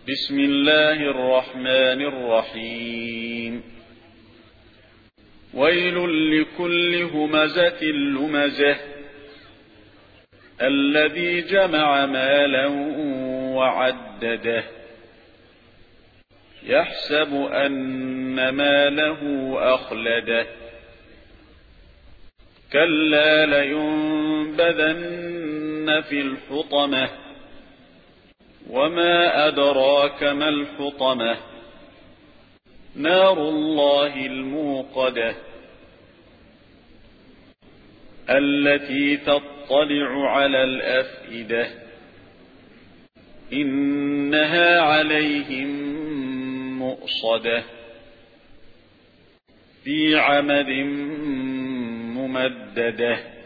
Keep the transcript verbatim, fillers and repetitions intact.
بسم الله الرحمن الرحيم ويل لكل همزة لمزة الذي جمع مالا وعدده يحسب أن ماله أخلده كلا لينبذن في الحطمة وما أدراك ما الحطمة نار الله الموقدة التي تطلع على الأفئدة إنها عليهم مؤصدة في عمد ممددة.